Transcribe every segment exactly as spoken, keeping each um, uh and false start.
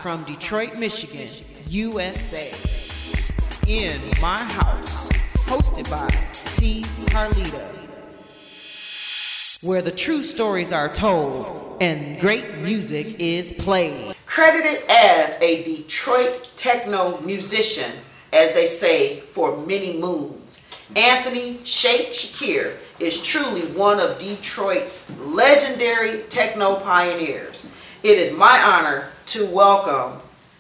from Detroit, Michigan, U S A. In My House, hosted by T. Carlita, where the true stories are told and great music is played. Credited as a Detroit techno musician, as they say, for many moons, Anthony Shake Shakir is truly one of Detroit's legendary techno pioneers. It is my honor to welcome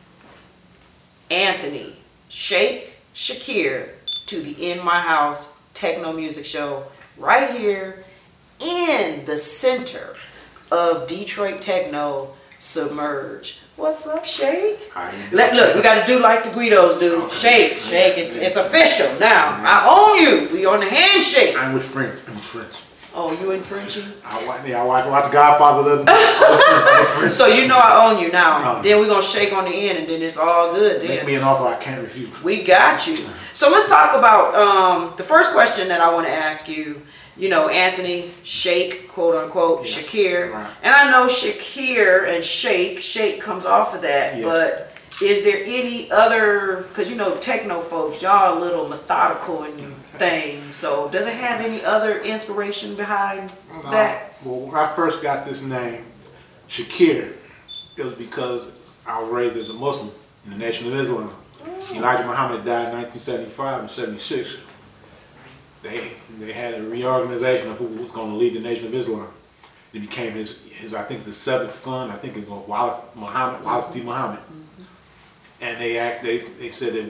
Anthony Shake Shakir to the In My House Techno Music Show, right here in the center of Detroit Techno Submerge. What's up, Shake? Let, look, we got to do like the Guidos do. Okay. Shake, shake. It's it's official now. I own you. We on the handshake. I'm with French. I'm with French. Oh, you in Frenchie? I watch. Yeah, I watch, watch The Godfather. So you know I own you now. Um, then we're gonna shake on the end, and then it's all good. Then make me an offer I can't refuse. We got you. So let's talk about um, the first question that I want to ask you. You know, Anthony Shake, quote unquote, yes. Shakir. Right. And I know Shakir and Shake, Shake comes off of that, yes. But is there any other, because you know, techno folks, y'all a little methodical and things, so does it have any other inspiration behind uh, that? Well, when I first got this name, Shakir, it was because I was raised as a Muslim in the Nation of Islam. Mm. Elijah Muhammad died in nineteen seventy-five and seventy-six. They they had a reorganization of who was going to lead the Nation of Islam. It became his his I think the seventh son. I think it's Wallace Muhammad, Wallace D. Muhammad. Mm-hmm. And they asked they they said that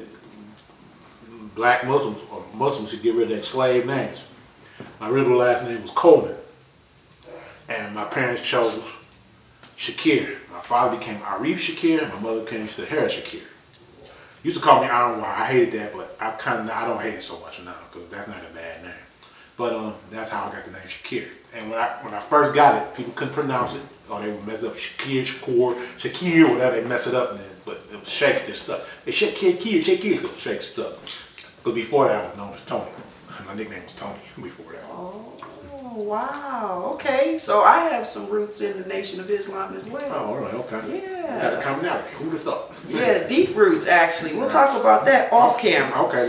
black Muslims or Muslims should get rid of their slave names. My original last name was Coleman, and my parents chose Shakir. My father became Arif Shakir, and my mother became Sahara Shakir. Used to call me Iron Wire. I hated that, but I kind of I don't hate it so much now because that's not a bad name. But um, that's how I got the name Shakir. And when I when I first got it, people couldn't pronounce it, or they would mess up Shakir, Shakur, Shakir, whatever. They mess it up, and then, but it was Shake just stuck. It's Shakir, Shakir, Shakir, so Shake stuck. But before that, I was known as Tony. My nickname was Tony. Before that. Oh wow. Okay, so I have some roots in the Nation of Islam as well. Oh, really? Okay. Yeah. Got a commonality. Who'd have thought? Yeah, deep roots actually. We'll talk about that off camera. Okay.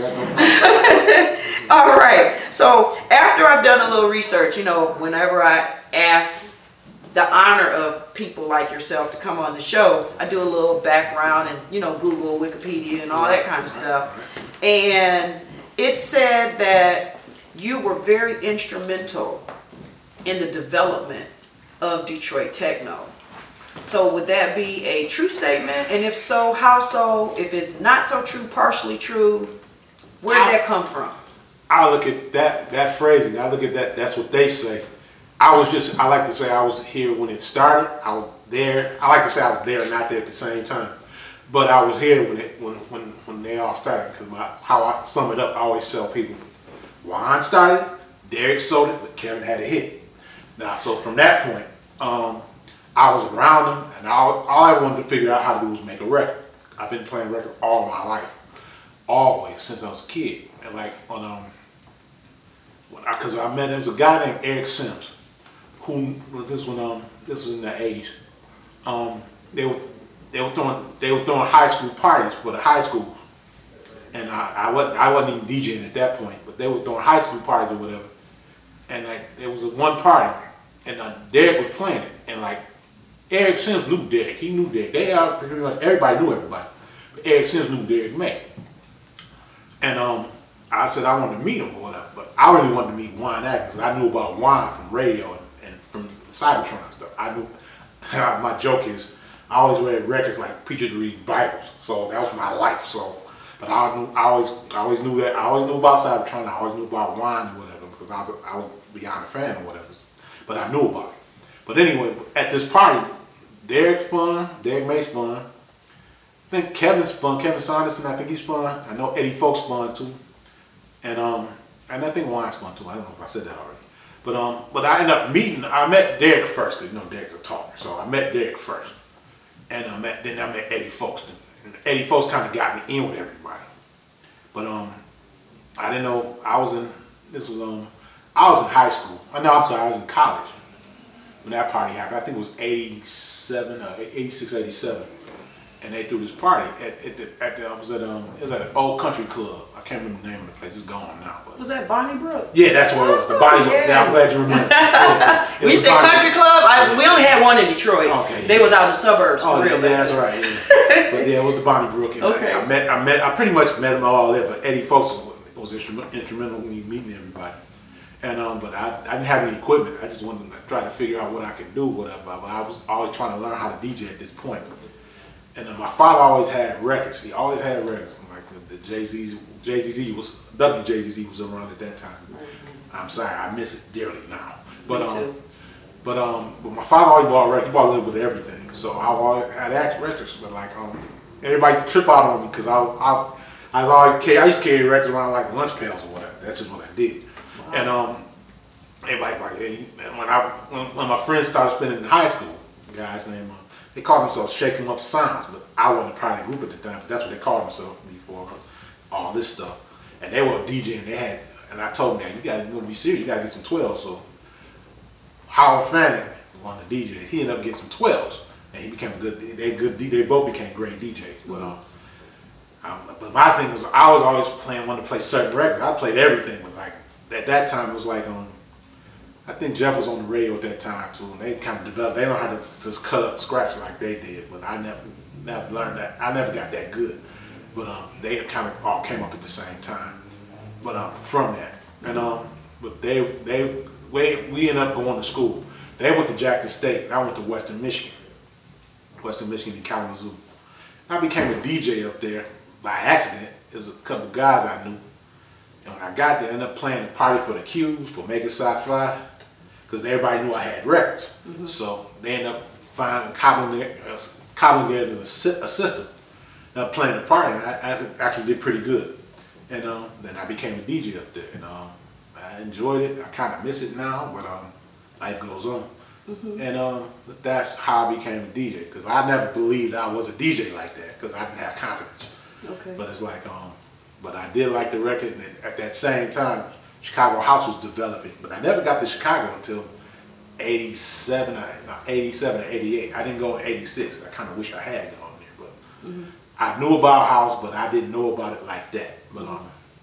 That's All right. So after I've done a little research, you know, whenever I ask the honor of people like yourself to come on the show, I do a little background and, you know, Google, Wikipedia, and all that kind of stuff. And it said that you were very instrumental in the development of Detroit techno. So would that be a true statement? And if so, how so? If it's not so true, partially true, where did that come from? I look at that that phrasing. I look at that. That's what they say. I was just. I like to say I was here when it started. I was there. I like to say I was there and not there at the same time. But I was here when it when when when they all started. Because my how I sum it up, I always tell people, Juan started, Derek sold it, but Kevin had a hit. Now, so from that point, um, I was around them, and all, all I wanted to figure out how to do was make a record. I've been playing records all my life, always since I was a kid. And like on um, because I, I met there was a guy named Eric Sims, who this when um this was in the eighties. Um, they were they were throwing they were throwing high school parties for the high schools, and I I wasn't I wasn't even DJing at that point, but they were throwing high school parties or whatever. And like there was a one party, and uh, Derek was playing it, and like Eric Sims knew Derek. He knew Derek. They all pretty much everybody knew everybody, but Eric Sims knew Derek May. And um, I said I wanted to meet him or whatever, but I really wanted to meet Juan Atkins because I knew about Juan from radio and, and from Cybertron and stuff. I knew. My joke is I always read records like preachers read Bibles, so that was my life. So, but I knew I always I always knew that I always knew about Cybertron. I always knew about Juan or whatever because I was I was beyond a fan or whatever. But I knew about it. But anyway, at this party, Derek spun, Derek May spun. I think Kevin spun, Kevin Saunderson, I think he spun. I know Eddie Folks spun too. And um, and I think Juan spun too. I don't know if I said that already. But um, but I ended up meeting, I met Derek first, because you know Derek's a talker. So I met Derek first. And I met, then I met Eddie Folks. And Eddie Folks kind of got me in with everybody. But um, I didn't know, I was in, this was um, I was in high school. I know, I'm sorry, I was in college when that party happened. I think it was eighty-seven, or eighty-six, eighty-seven. and they threw this party at, at the at the I was at um it was at an old country club. I can't remember the name of the place. It's gone now. But Was that Bonnie Brook? yeah, that's what it was. The Bonnie Brook. Yeah, I'm glad you remember. Yeah, When you said country club, I, we only had one in Detroit. Okay. They was out in the suburbs for Oh real. yeah, that's right. Yeah. But yeah, it was the Bonnie Brook. And Okay. I, I met I met I pretty much met them all there. But Eddie Folks was instrument, instrumental in me meeting everybody. And um, but I, I didn't have any equipment. I just wanted to try to figure out what I could do, whatever. But I was always trying to learn how to D J at this point. And uh, my father always had records. He always had records. Like the, the Jay-Z, Jay-Z was, W J Z Z was around at that time. Mm-hmm. I'm sorry, I miss it dearly now. But Me um, too. but um, but my father always bought records. He bought a little bit of everything. So I always had act records. But like um, everybody used to trip out on me because I was I, I was always carry, I used to carry records around like lunch pails or whatever. That's just what I did. Wow. And um, everybody like, hey, when I when, when my friends started spending in high school, guys named. Uh, They called themselves Shake 'em Up Sounds, but I wasn't a part of the group at the time, but that's what they called themselves before all this stuff. And they were DJing, they had, and I told them, man, you gotta you gotta be serious, you gotta get some twelves. So Howard Fanning, one of the D Js, he ended up getting some twelves. And he became a good, they good, they both became great D Js. But, um, um, but my thing was, I was always playing, wanting to play certain records. I played everything, but like, at that time it was like, um, I think Jeff was on the radio at that time too, and they kind of developed. They learned how to just cut up scratch like they did, but I never, never learned that. I never got that good. But um, they kind of all came up at the same time. But um, from that, and um, but they they we we ended up going to school. They went to Jackson State, and I went to Western Michigan, Western Michigan in Kalamazoo. I became a D J up there by accident. It was a couple of guys I knew, and when I got there, I ended up playing a party for the Q's for Make It Sci-Fi. Because everybody knew I had records. Mm-hmm. So they ended up finding, cobbling it, uh, cobbling it in a, a system. And I playing the party, and I, I actually did pretty good. And um, then I became a D J up there. And um, I enjoyed it. I kind of miss it now, but um, life goes on. Mm-hmm. And um, that's how I became a D J. Because I never believed I was a D J like that, because I didn't have confidence. Okay. But it's like, um, but I did like the record, and at that same time, Chicago House was developing, but I never got to Chicago until eighty-seven, eighty-seven or eighty-eight. I didn't go in eighty-six. I kind of wish I had gone there, but mm-hmm. I knew about House, but I didn't know about it like that. But um,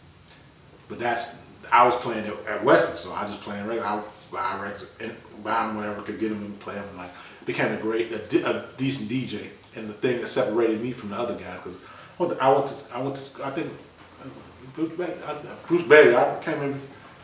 but that's I was playing at, at Western, so I just playing regular. I buy records and buy them wherever I could get them and play them. And like became a great, a, a decent D J, and the thing that separated me from the other guys because I went to, I went to, I think. Bruce Bailey, I, Bruce Bailey, I can't remember.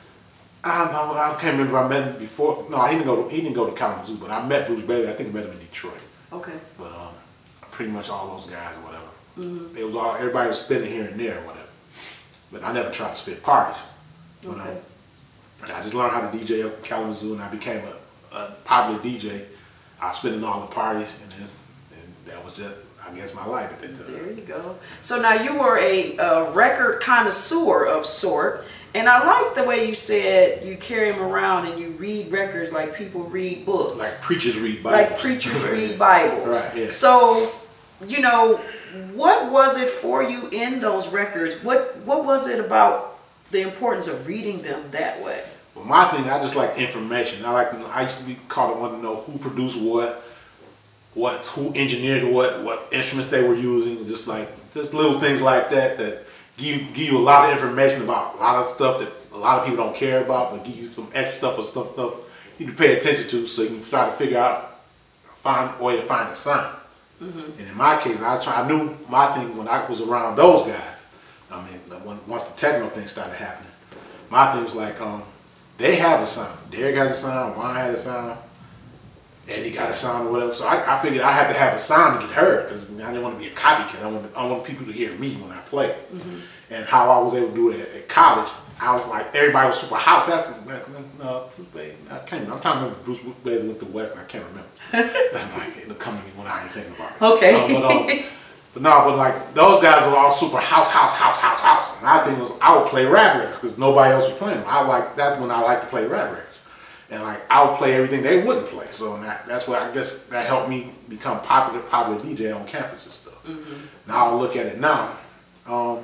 I, I, I can't remember. I met him before. No, he didn't go. To, he didn't go to Kalamazoo, but I met Bruce Bailey. I think I met him in Detroit. Okay. But um, pretty much all those guys or whatever. Mm-hmm. It was all everybody was spinning here and there or whatever. But I never tried to spit parties. But, okay. Um, I just learned how to D J up in Kalamazoo, and I became a, a popular D J. I was spinning all the parties, and, then, and that was just. I guess my life at that time. There you go. So now you were a, a record connoisseur of sort, and I like the way you said you carry them around and you read records like people read books. Like preachers read Bibles. Like preachers read Bibles. Right, yeah. So, you know, what was it for you in those records? What What was it about the importance of reading them that way? Well, my thing, I just like information. I like. I used to be called to want to know who produced what. What, who engineered what, what instruments they were using, just like, just little things like that that give, give you a lot of information about a lot of stuff that a lot of people don't care about, but give you some extra stuff or some stuff you need to pay attention to so you can try to figure out, find a way to find the sound. Mm-hmm. And in my case, I try, I knew my thing when I was around those guys, I mean, when, once the techno thing started happening, my thing was like, um, they have a sound. Derek has a sound, Juan had a sound, Eddie got a sound or whatever. So I, I figured I had to have a sound to get heard because I didn't want to be a copycat. I wanted, I wanted people to hear me when I played. Mm-hmm. And how I was able to do it at, at college, I was like, everybody was super house. That's uh, Bruce Bailey. I can't remember. I'm trying to remember Bruce Bailey went to West and I can't remember. That's like, it'll come to me when I ain't thinking about it. Okay. Uh, but, um, but no, but like those guys are all super house, house, house, house, house. And my thing was I would play rap records because nobody else was playing them. I like that's when I like to play rap records. And like I would play everything they wouldn't play. So that, that's what I guess that helped me become popular, popular D J on campus and stuff. Mm-hmm. Now I look at it now. Um,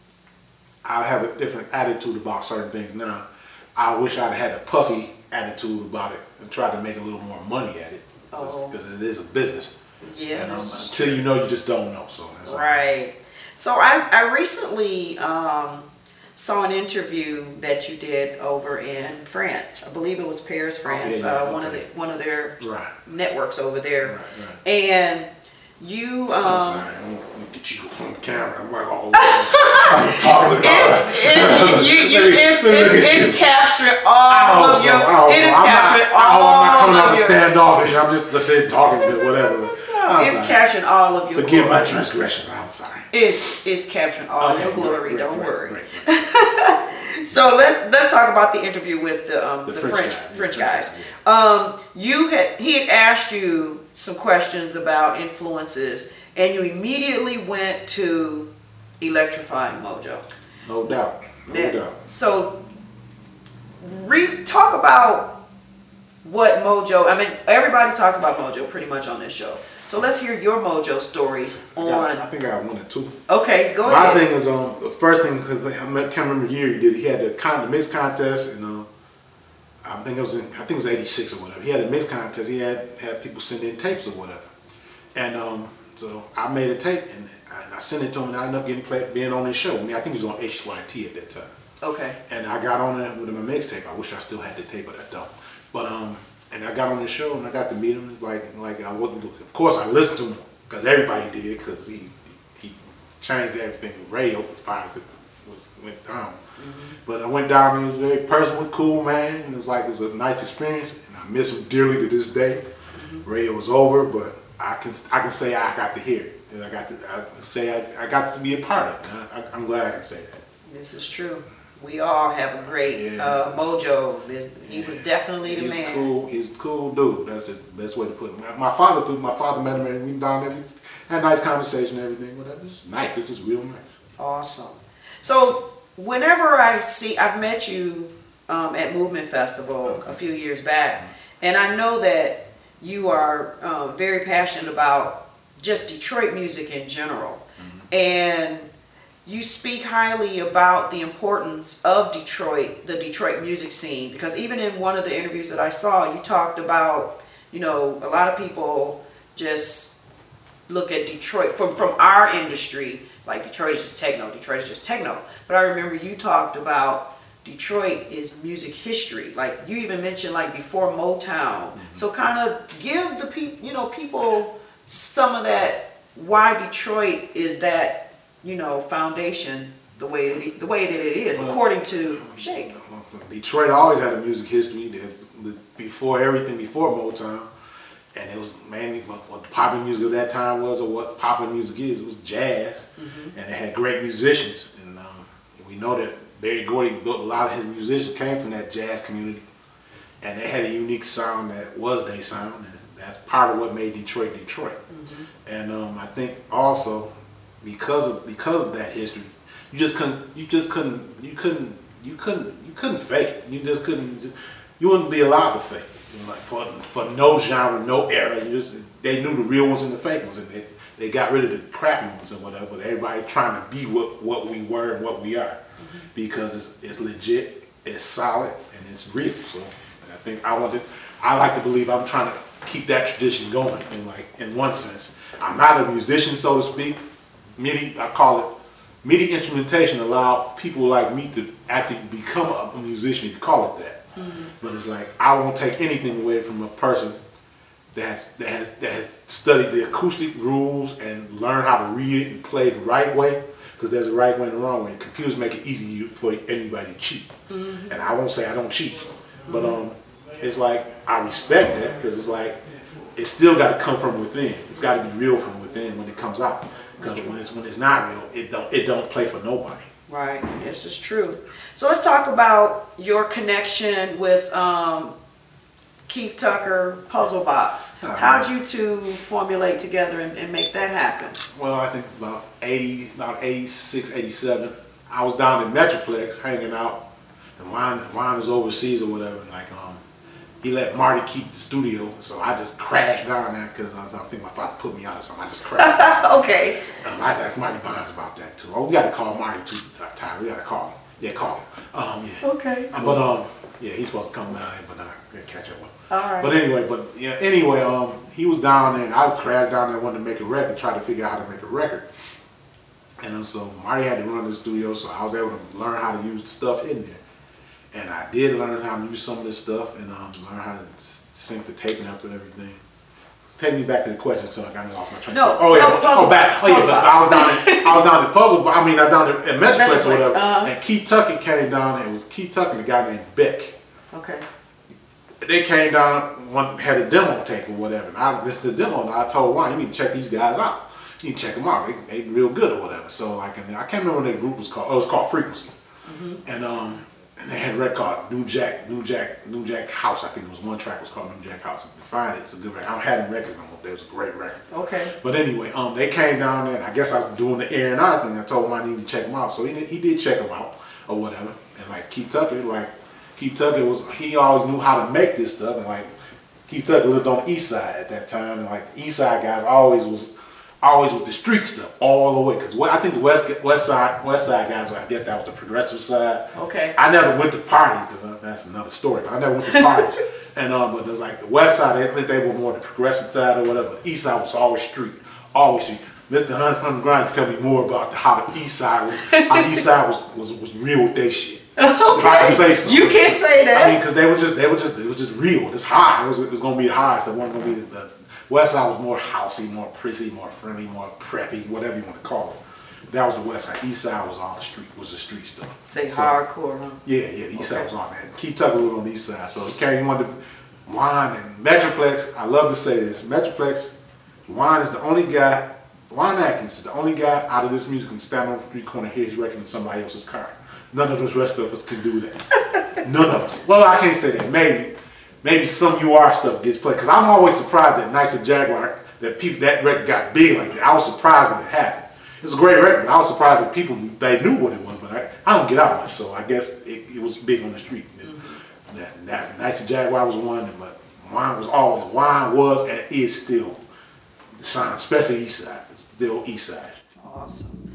I have a different attitude about certain things now. I wish I'd had a puffy attitude about it and tried to make a little more money at it because oh. it is a business. Yeah, and, um, that's until you know, you just don't know. So that's right. So I I recently um, saw an interview that you did over in France. I believe it was Paris, France. Oh, yeah, yeah, uh, one okay. of the one of their right. networks over there, Right, right. and you. Um, I'm sorry. I'm gonna get you on camera. I'm like all I'm talking It's, it, you, you, it's, it's, it's capturing all of your. It is capturing all I'm not coming out of of your. standoffish. I'm just saying talking, whatever. I'm It's sorry. capturing all of your. Forgive glory. my transgressions. I'm sorry. It's it's capturing all Okay, your glory. great, Don't great, worry. great, great. So let's let's talk about the interview with the um, the, The French French guy, French yeah, guys. yeah. Um, you had he had asked you some questions about influences, and you immediately went to Electrifying Mojo. No doubt. No Yeah. doubt. So, re talk about what Mojo. I mean, everybody talked about Mojo pretty much on this show. So let's hear your Mojo story I, got, I on. think I got one or two. Okay, go My ahead. thing is um the first thing because I can't remember the year he did. He had the con the mix contest and um I think it was in I think it was eighty-six or whatever. He had a mix contest. He had had people send in tapes or whatever, and um so I made a tape and I, I sent it to him and I ended up getting played being on his show. I mean I think he was on H Y T at that time. Okay. And I got on it with my mixtape. I wish I still had the tape, but I don't. But um, and I got on the show and I got to meet him. Like like I wasn't. Of course, I listened to him because everybody did because he, he he changed everything with radio as far as it was went down. Mm-hmm. But I went down and he was very personal, cool man. And it was like it was a nice experience, and I miss him dearly to this day. Mm-hmm. Radio was over, but I can I can say I got to hear it, and I got to I can say I, I got to be a part of it. I, I, I'm glad I can say that. This is true. We all have a great Yeah, uh, Mojo. This, he yeah. was definitely the He's man. Cool. He's a cool dude. That's just the best way to put it. My, my father too. My father met him and we down there. We had a nice conversation and everything. Whatever. It's nice. It's just real nice. Awesome. So whenever I see, I've met you um, at Movement Festival Okay. a few years back, and I know that you are um, very passionate about just Detroit music in general, mm-hmm. and you speak highly about the importance of Detroit, the Detroit music scene, because even in one of the interviews that I saw, you talked about, you know, a lot of people just look at Detroit from, from our industry, like Detroit is just techno, Detroit is just techno. But I remember you talked about Detroit is music history. Like you even mentioned like before Motown. Mm-hmm. So kind of give the people, you know, people some of that, why Detroit is that, you know, foundation the way it, the way that it is, well, according to Shake. Detroit always had a music history. Before everything, before Motown, and it was mainly what popular music at that time was, or what popular music is. It was jazz, mm-hmm. and it had great musicians. And um, we know that Berry Gordy built a lot of his musicians came from that jazz community, and they had a unique sound that was their sound. And that's part of what made Detroit Detroit. Mm-hmm. And um, I think also, because of because of that history, you just couldn't you just couldn't you couldn't you couldn't you couldn't fake it. You just couldn't you, just, you wouldn't be allowed to fake it. You know, like for for no genre, no era. You just they knew the real ones and the fake ones, and they they got rid of the crappy ones and whatever. But everybody trying to be what what we were and what we are, mm-hmm. because it's it's legit, it's solid, and it's real. So and I think I wanted I like to believe I'm trying to keep that tradition going. In like in one sense, I'm not a musician, so to speak. MIDI, I call it, MIDI instrumentation allowed people like me to actually become a, a musician, you call it that. Mm-hmm. But it's like, I won't take anything away from a person that has, that has, that has studied the acoustic rules and learned how to read it and play the right way, because there's a right way and a wrong way. Computers make it easy for anybody to cheat. Mm-hmm. And I won't say I don't cheat, mm-hmm. but um, it's like, I respect that, because it's like, it's still got to come from within. It's got to be real from within when it comes out. Because when it's when it's not real, it don't it don't play for nobody. Right. This is true. So let's talk about your connection with um, Keith Tucker, Puzzle Box. Uh-huh. How'd you two formulate together and, and make that happen? Well, I think about eighty, about eighty-six, eighty-seven. I was down in Metroplex hanging out, and Juan Juan was overseas or whatever. Like um. He let Marty keep the studio, so I just crashed down there because I, I think my father put me out or something. I just crashed. Okay. Um, I asked Marty Bonds about that too. Oh, we got to call Marty too, Ty. We got to call him. Yeah, call him. Um, yeah. Okay. Uh, But um, yeah, he's supposed to come down here, but uh, gonna catch up with him. All right. But anyway, but yeah, anyway, um, he was down there, and I crashed down there, wanted to make a record, try to figure out how to make a record. And then so Marty had to run the studio, so I was able to learn how to use the stuff in there. And I did learn how to use some of this stuff, and um, learn how to s- sync the taping up and everything. Take me back to the question, so I got lost my train. No, oh yeah, no, puzzle oh back. Oh yeah, puzzle but I was down. At, I was down at Puzzle. But I mean, I was down at Metroplex, Metroplex, or whatever. uh-huh. And Keith Tucker came down, and it was Keith Tucker and a guy named Beck. Okay. They came down, one had a demo tape or whatever. And I listened to the demo, and I told Ryan, you need to check these guys out. You need to check them out. They they real good or whatever. So like, and I can't remember what their group was called. Oh, it was called Frequency. Mm-hmm. And um. And they had a record called New Jack, New Jack, New Jack House. I think it was one track was called New Jack House. If you can find it, it's a good record. I don't have them records no more. It was a great record. Okay. But anyway, um, they came down there, and I guess I was doing the air and R thing. I told him I needed to check them out, so he he did check them out or whatever. And like Keith Tucker, like Keith Tucker was, he always knew how to make this stuff. And like Keith Tucker lived on the East Side at that time, and like East Side guys always was. Always with the street stuff all the way, because I think the West West Side West Side guys, I guess that was the progressive side. Okay. I never went to parties, because that's another story. But I never went to parties, and um, but there's like the West Side, I think they were more the progressive side or whatever. The East Side was always street, always street. Mister Hunt from the Grind can tell me more about the, how the East Side was, how the East Side was was, was real with their shit. Okay. If I can say something. You can't say that. I mean, because they were just they were just it was just real. It's high. It was it was gonna be high. So it wasn't gonna be the, the West Side was more housey, more prissy, more friendly, more preppy, whatever you want to call it. That was the West Side. East Side was all the street, was the street stuff. Say so, hardcore, huh? Yeah, yeah, the East Okay. Side was all that. Keith Tucker was on the East Side, so he came, he wanted to, Juan and Metroplex, I love to say this, Metroplex, Juan is the only guy, Juan Atkins is the only guy out of this music can stand on the street corner, hear his record in somebody else's car. None of us rest of us can do that. None of us. Well, I can't say that, maybe. Maybe some U R stuff gets played, because I'm always surprised that Nice and Jaguar, that people that record got big like that. I was surprised when it happened. It's a great record. I was surprised that people they knew what it was, but I, I don't get out much, so I guess it, it was big on the street. Mm-hmm. that, that Nice and Jaguar was one, but Wine was always Wine was and is still the sign, especially East Side. It's still East Side. Awesome.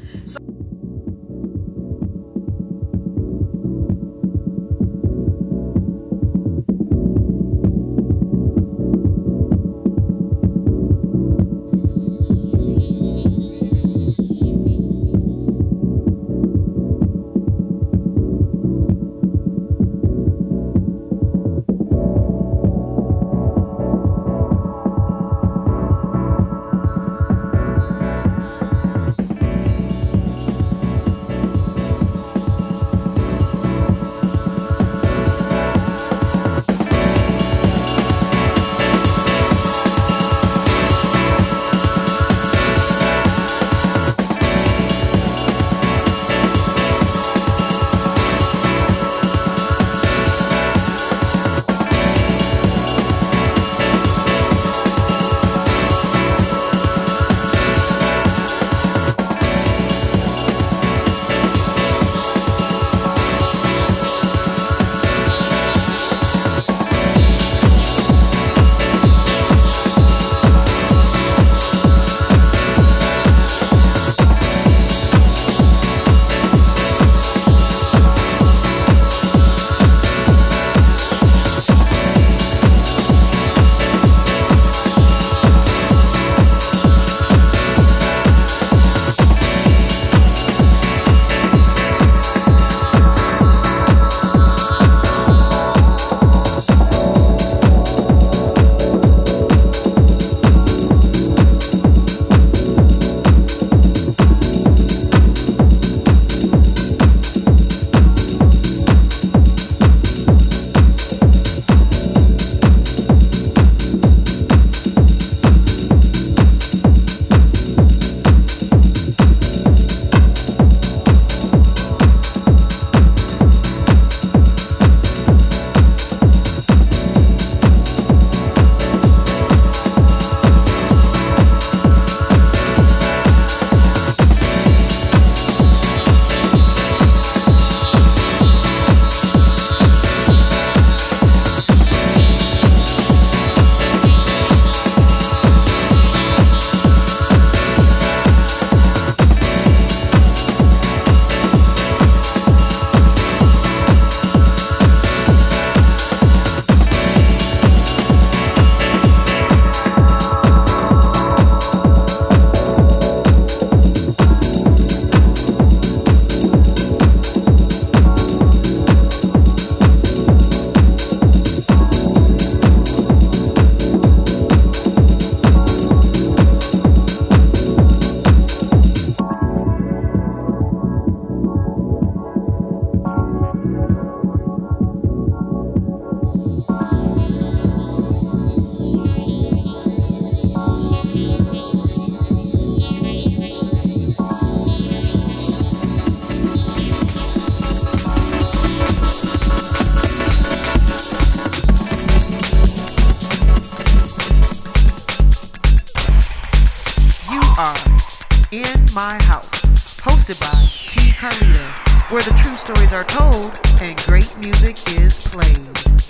are In My House, hosted by T. Carlita, where the true stories are told and great music is played.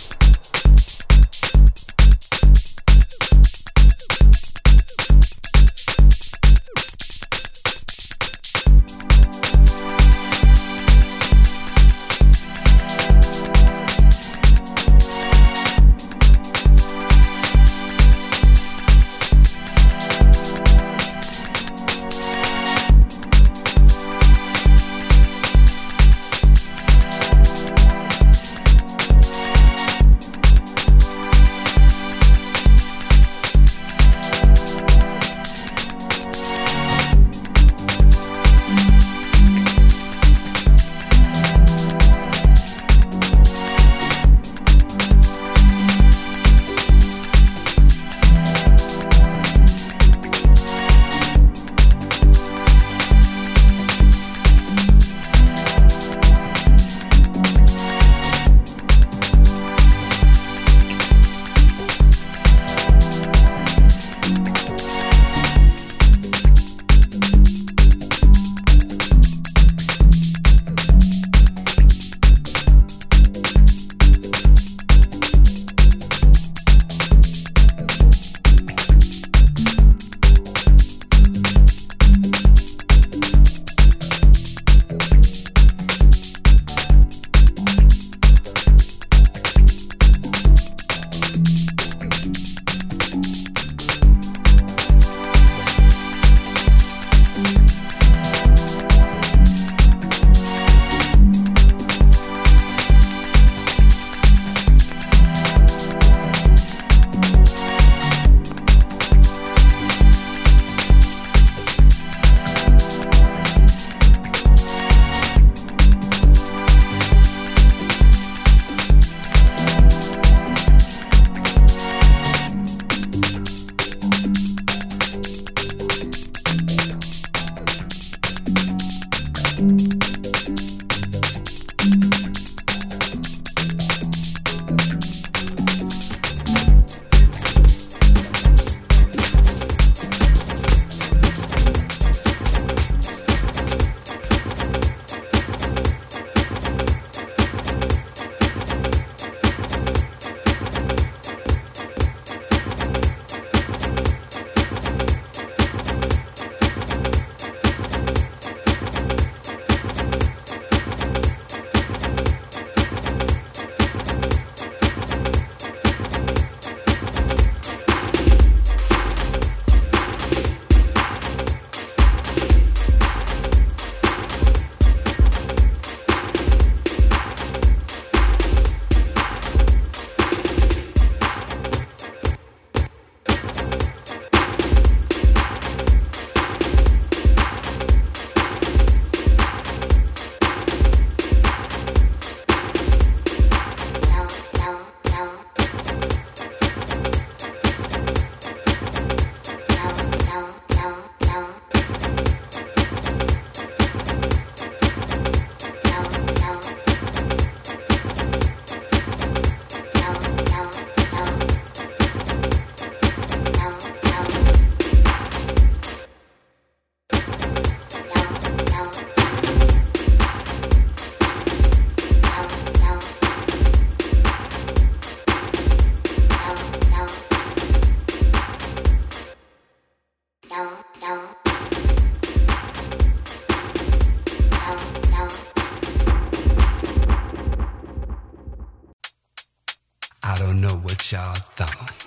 Y'all thought,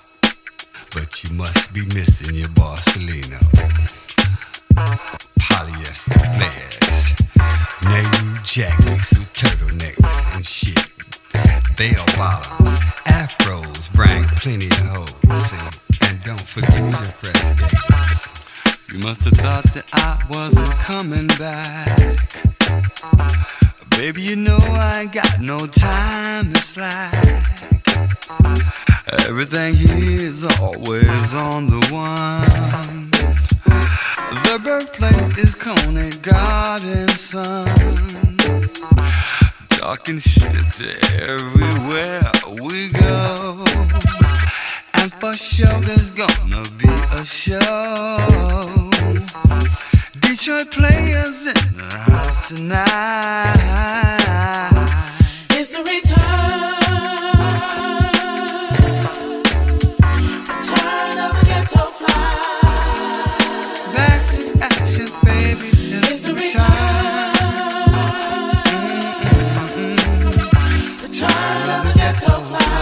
but you must be missing your Barcelona. Polyester flares, Nehru jackets with turtlenecks and shit. Bell bottoms, afros bring plenty of hoes. And, and don't forget your fresh gators. You must have thought that I wasn't coming back. Baby, you know I ain't got no time to slack. Everything here is always on the one. The birthplace is Coney Garden, son. Talking shit to everywhere we go. And for sure there's gonna be a show. Detroit players in the house tonight. It's the return, return of a ghetto fly. Back in action, baby. It's, it's the return. return, return of a ghetto fly.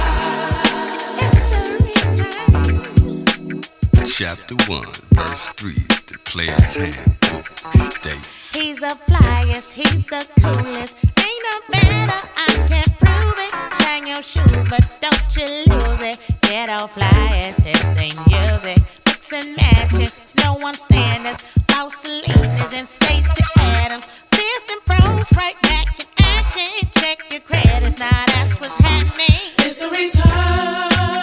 Chapter one, verse three, the player's handbook states. He's the flyest, he's the coolest. Ain't no better, I can prove it. Shine your shoes, but don't you lose it. Ghetto flyest, his thing, use it. Mix and match it, it's no one standards. Flow Salinas and Stacey Adams. Fist and pros, right back in action. Check your credits, now that's what's happening. It's the return.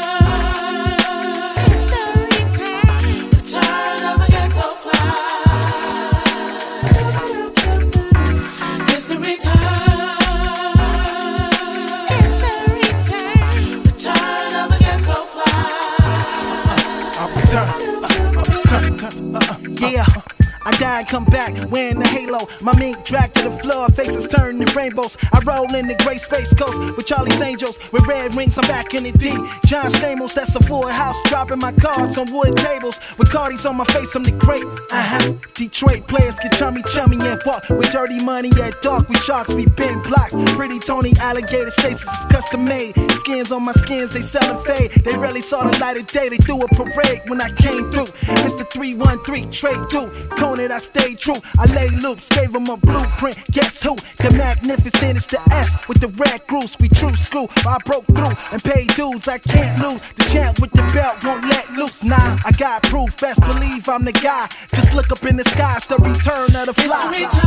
Yeah, I die and come back wearing the halo. My mink dragged to the floor, faces turned to rainbows. I roll in the gray space coast with Charlie's Angels. With red rings, I'm back in the D. John Stamos, that's a full house. Dropping my cards on wood tables. With Cardi's on my face, I'm the great. Uh-huh. Detroit players get chummy chummy and walk. With dirty money at dark, we sharks, we bend blocks. Pretty Tony alligator stasis is custom made. Skins on my skins, they sellin' fade. They rarely saw the light of day, they threw a parade when I came through. Mister three one three, trade through. Conant, I stayed true. I laid loops, gave them a blueprint. Guess who? The magnificent is the S with the red goose. We true school. I broke through and paid dues. I can't lose. The champ with the belt won't let loose. Nah, I got proof. Best believe I'm the guy. Just look up in the sky. It's the return of the fly. It's the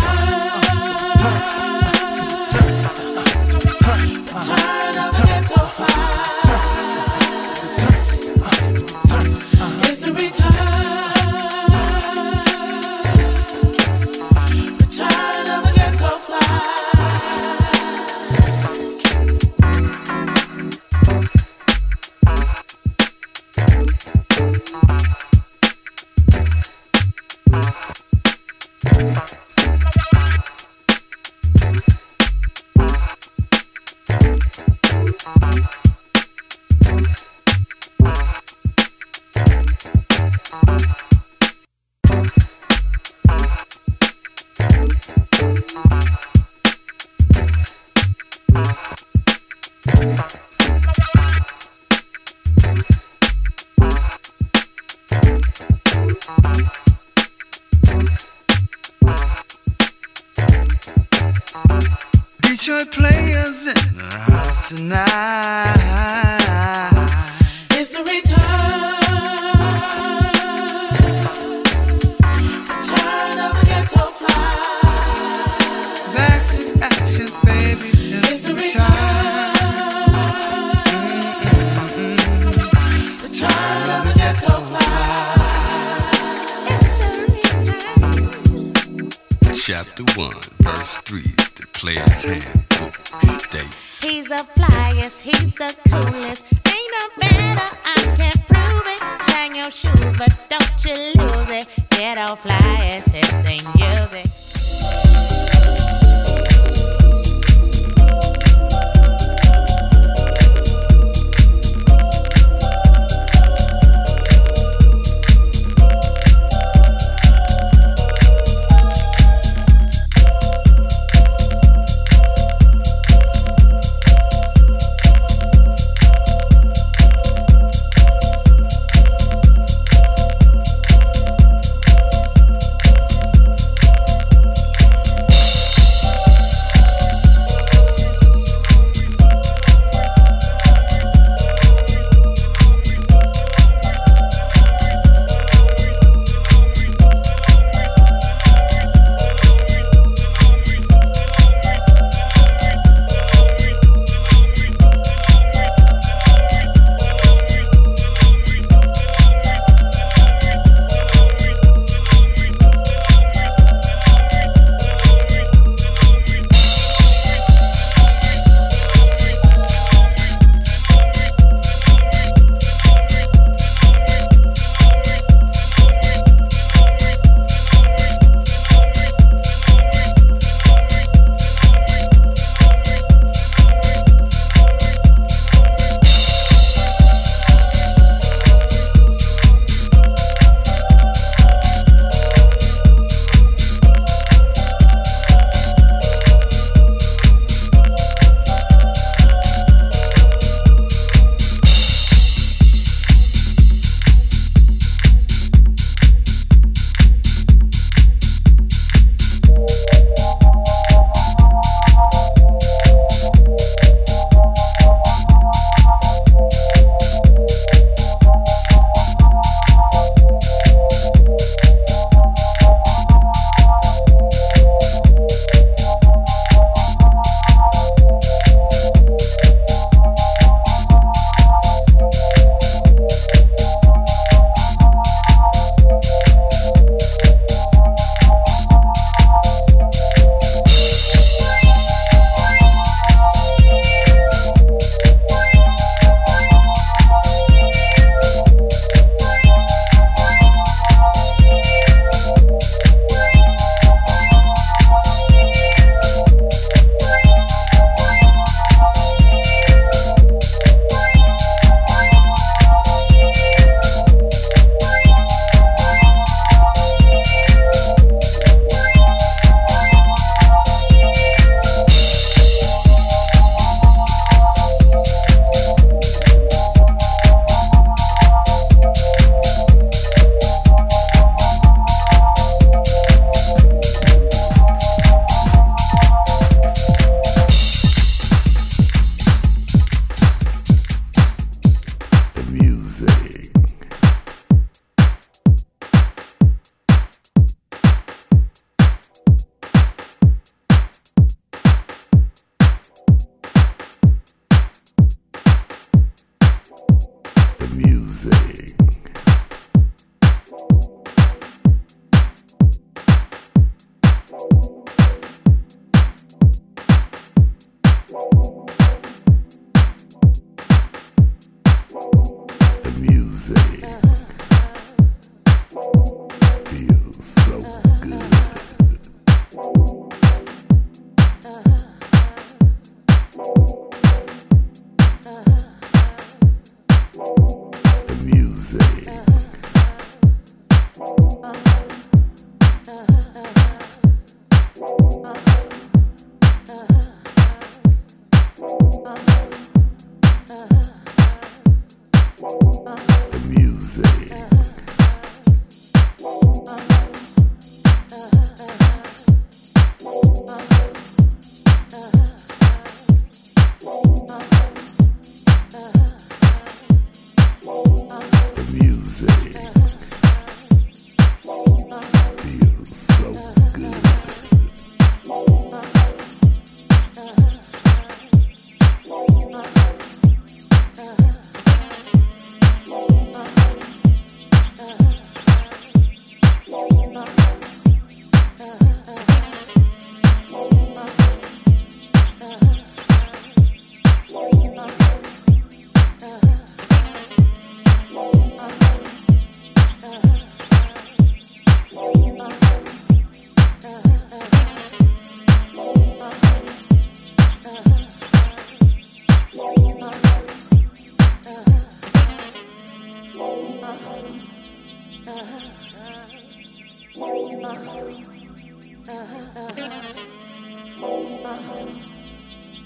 return. Return of the ghetto fly. It's the return. Return of a ghetto fly. Detroit players in the house tonight. It's the return. Return of a ghetto fly. Back in action, baby. It's, it's the return. Return. Return of a ghetto fly. Chapter one, verse three, the player's handbook states. He's the flyest, he's the coolest. Ain't no better, I can prove it. Shine your shoes, but don't you lose it. Ghetto flyest, his thing, use it.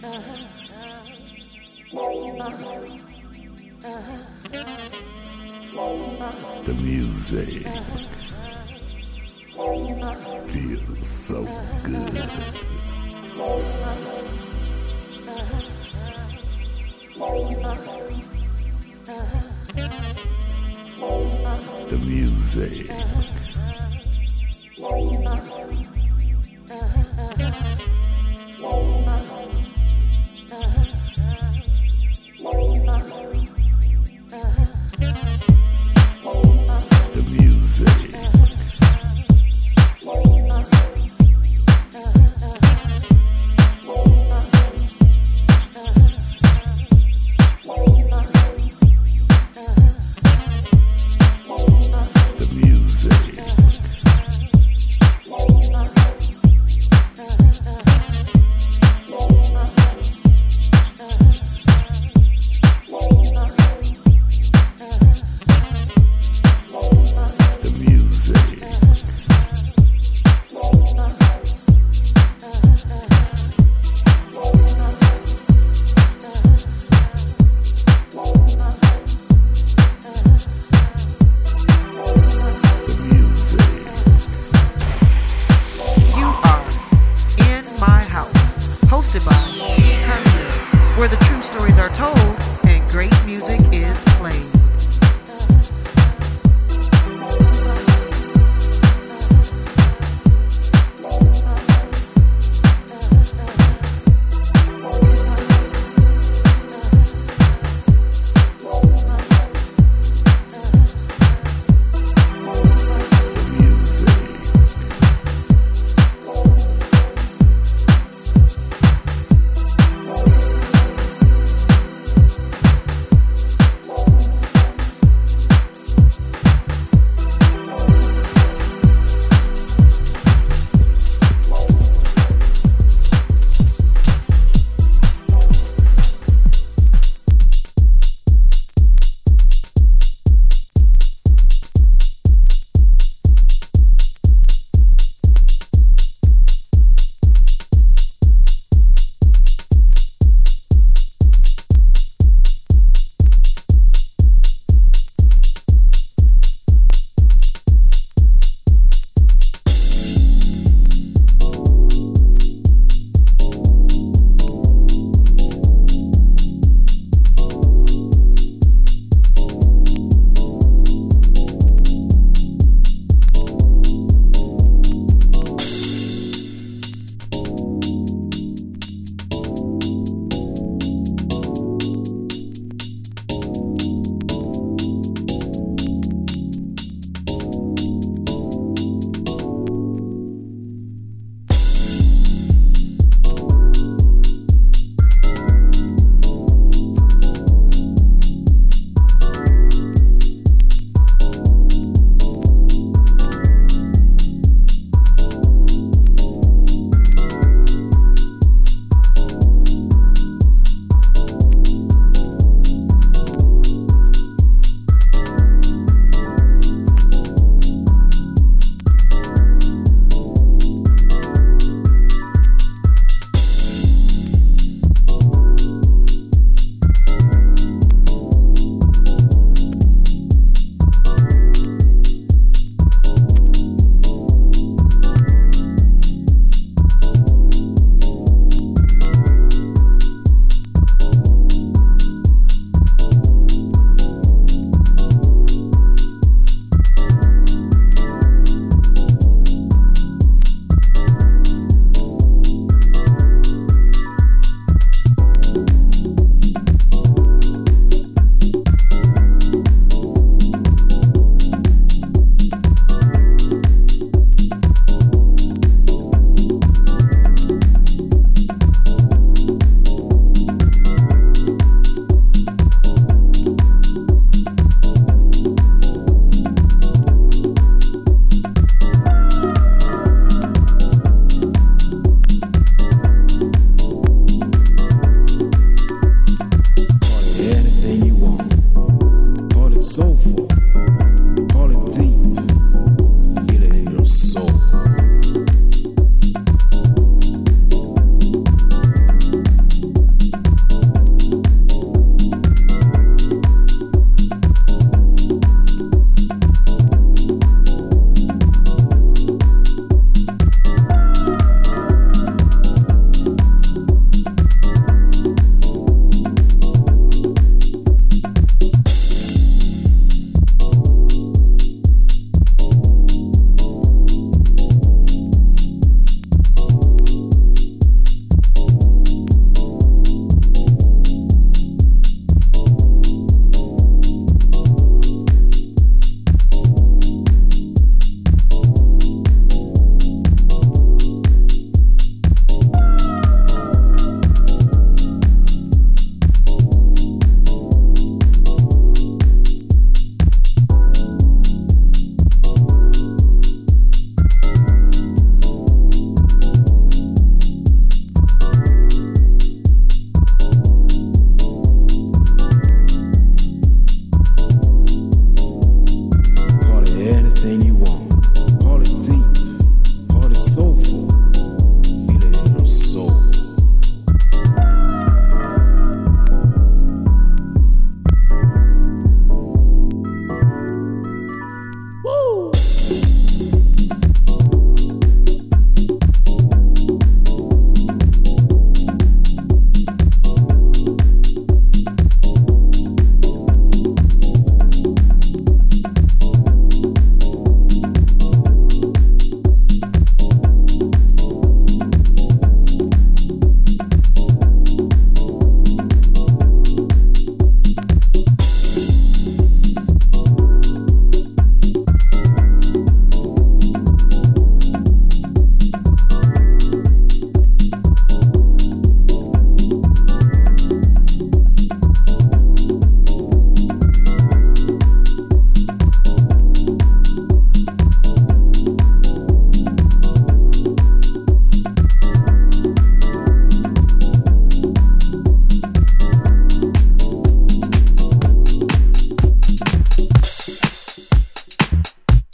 The music feels so good. The music the music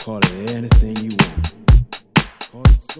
Call it anything you want. Call it soul.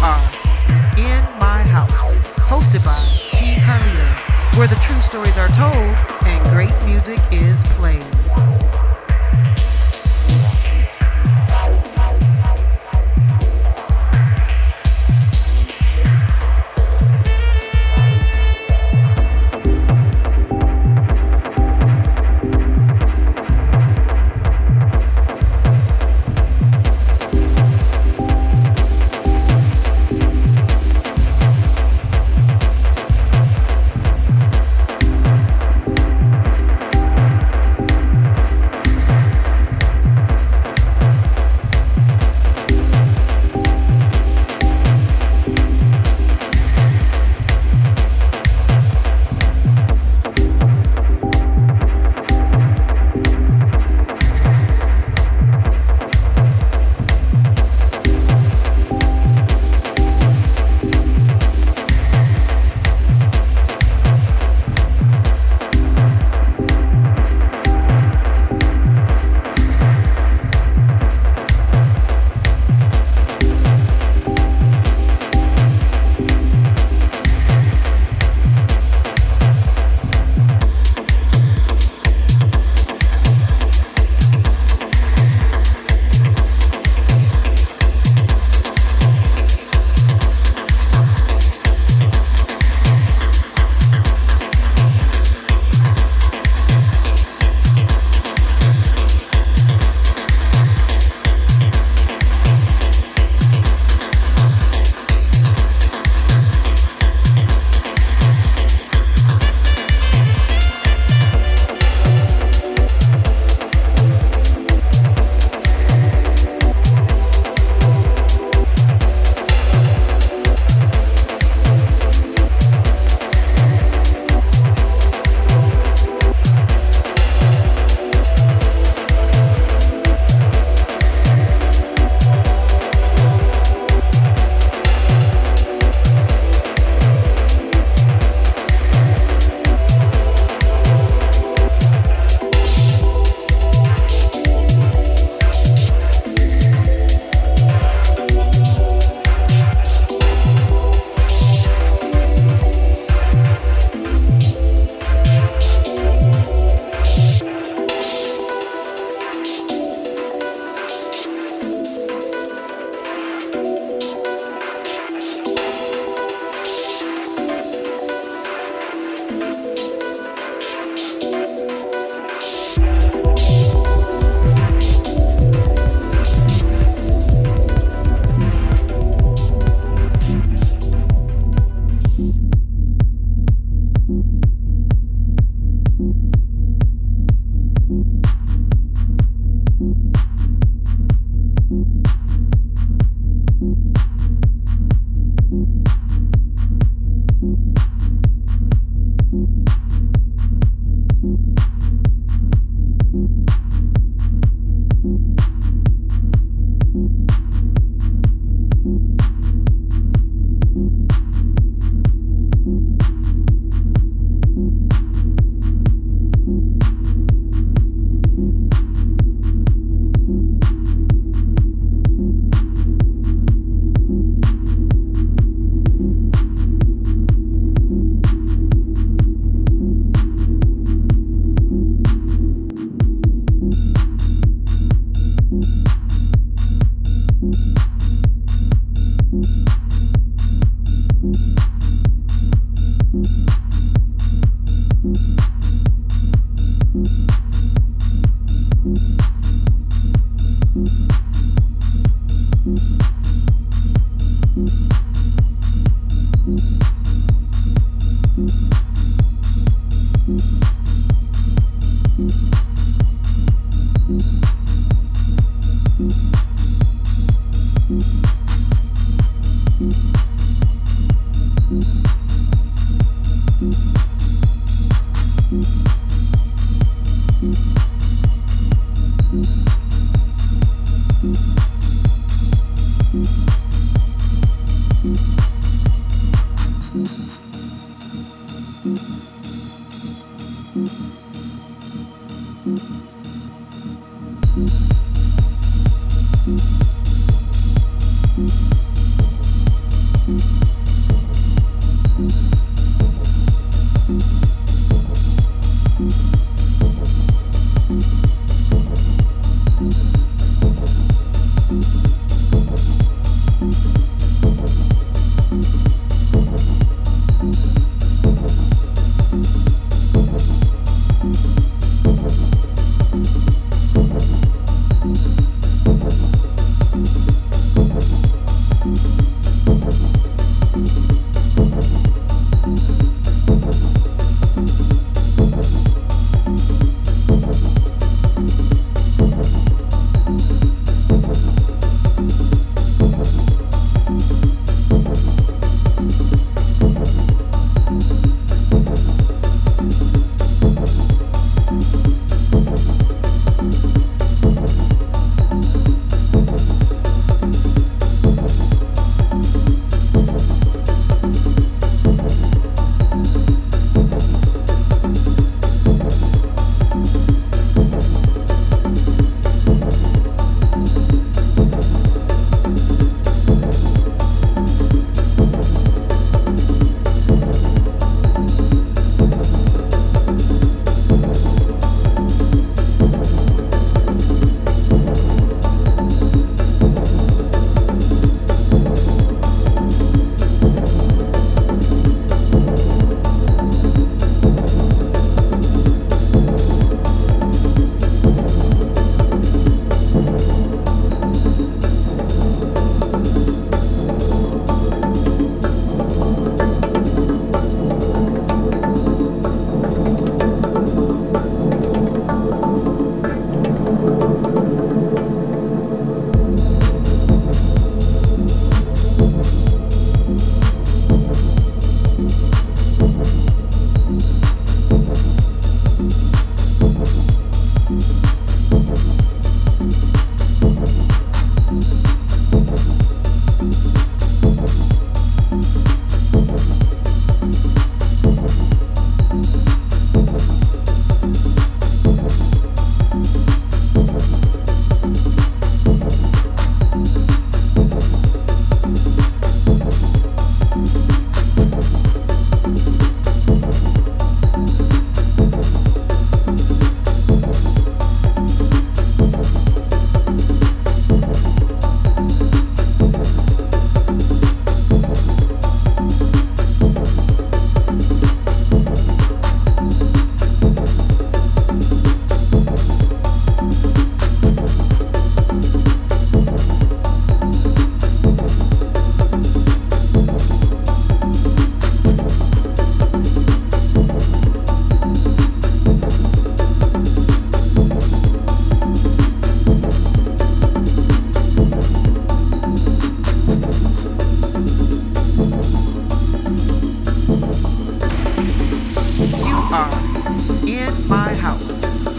are In My House, hosted by T. Carlito, where the true stories are told and great music is played.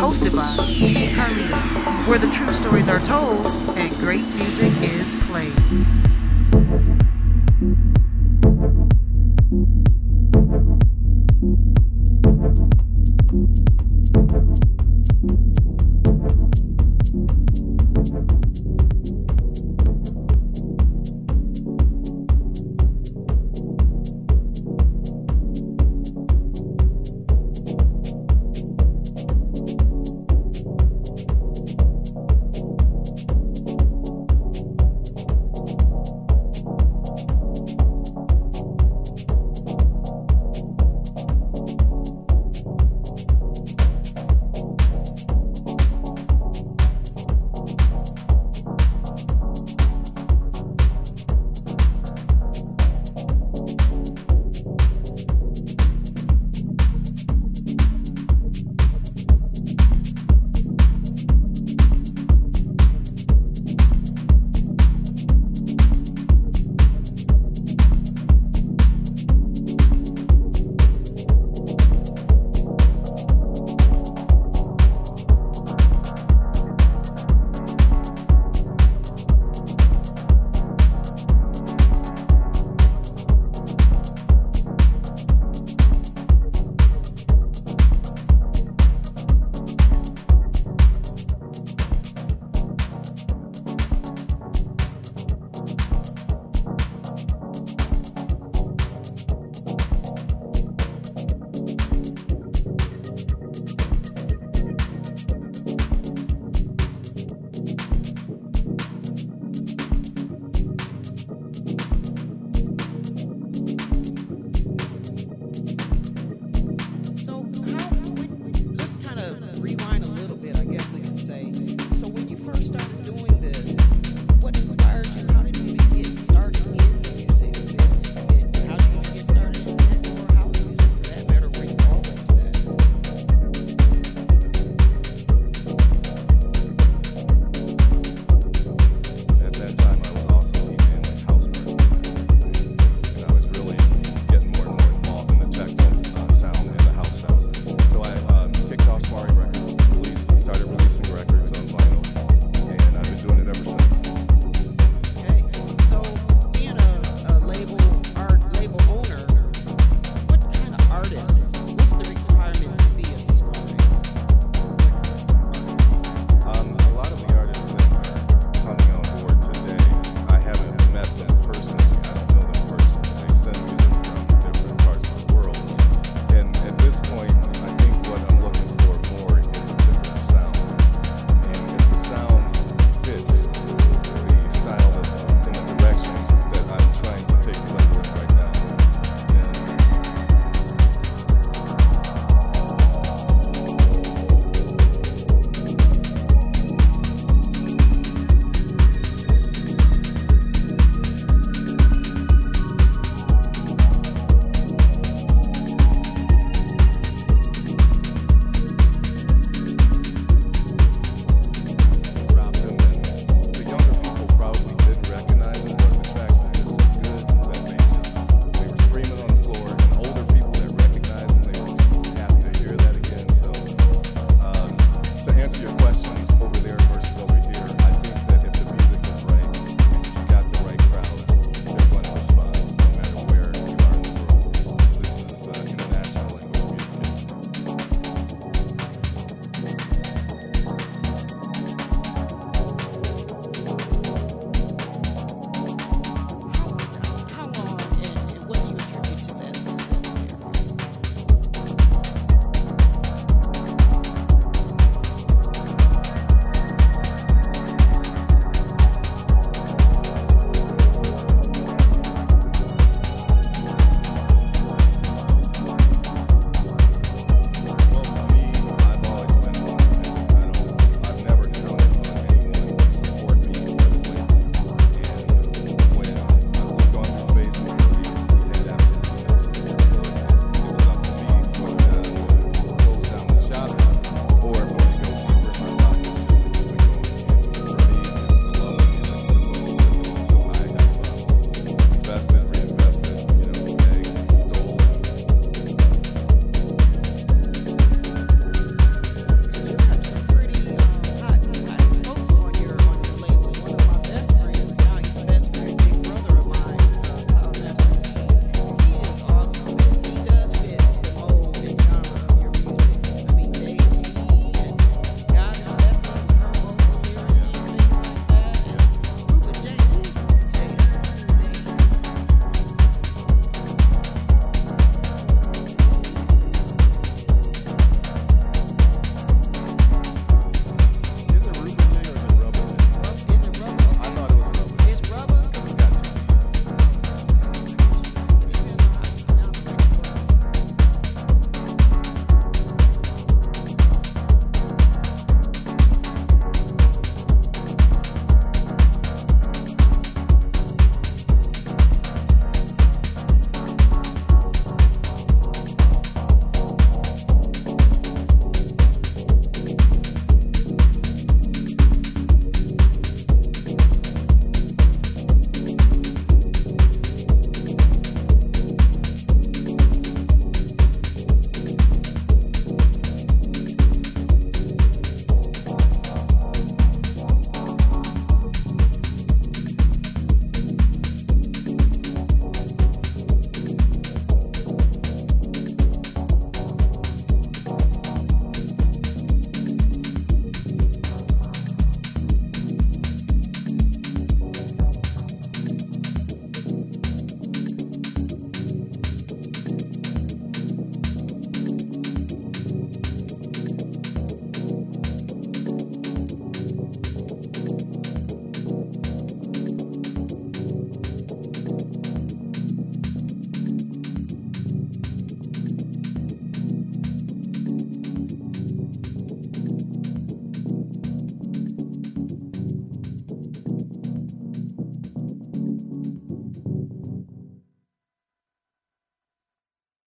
hosted by T. Carlito, where the true stories are told and great music is played.